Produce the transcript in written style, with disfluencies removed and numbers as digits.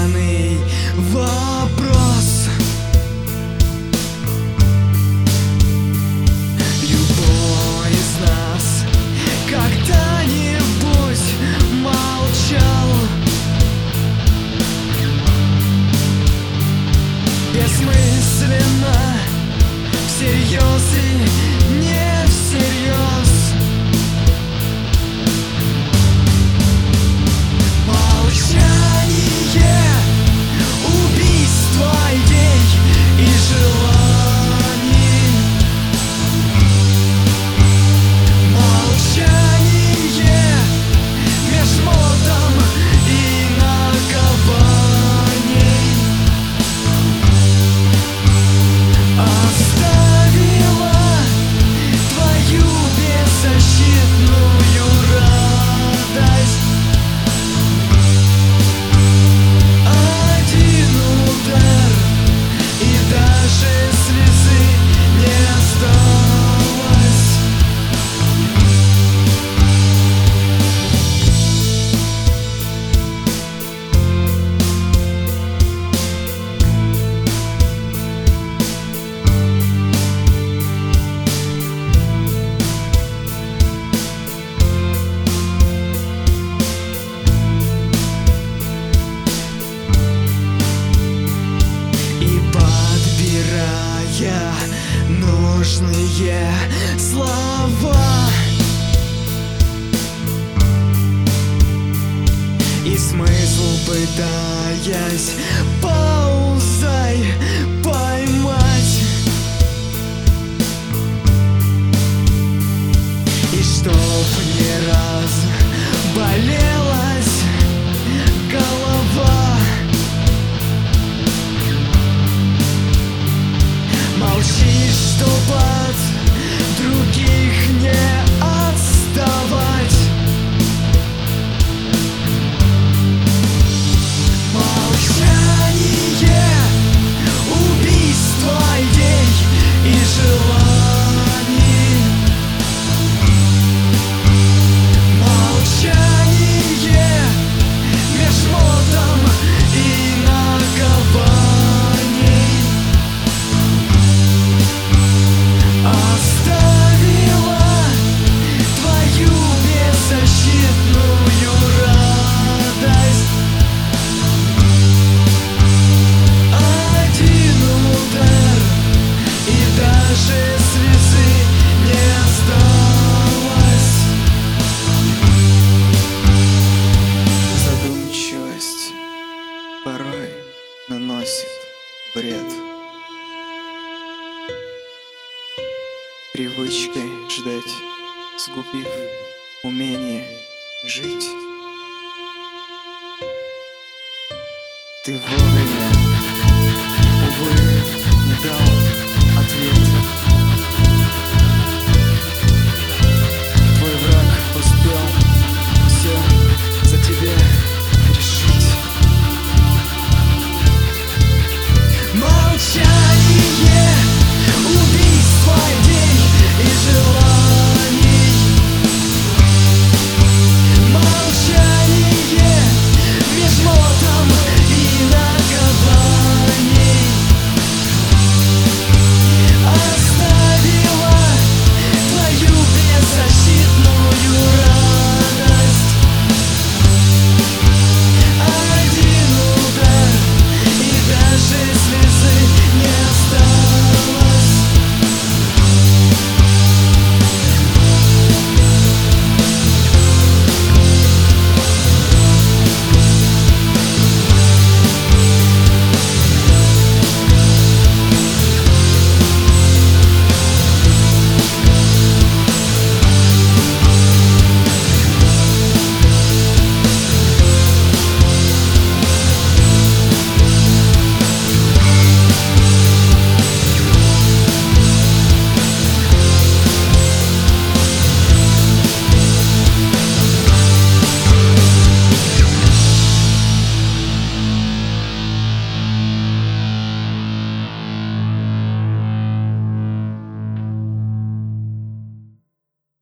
нерешенный вопрос. Любой из нас когда-нибудь молчал, бессмысленно, всерьез и не всерьез. Молчание, убийство идей и желаний. Молчание меж модом и наковальней оставила твою беззащитную радость. Один удар, и даже слезы не осталось. И подбирая нужные слова и смысл пытаясь паузой поймать, и чтоб не раз болелась голова. Молчи, чтоб от других не отставать. Молчание, убийство идей и желаний. Молчание меж модом и наковальней оставила твою беззащитную радость. Один удар, и даже слезы не осталось. Задумчивость порой наносит вред. Привычкой ждать, сгубив умение жить. Ты вовремя, увы, не дал ответ.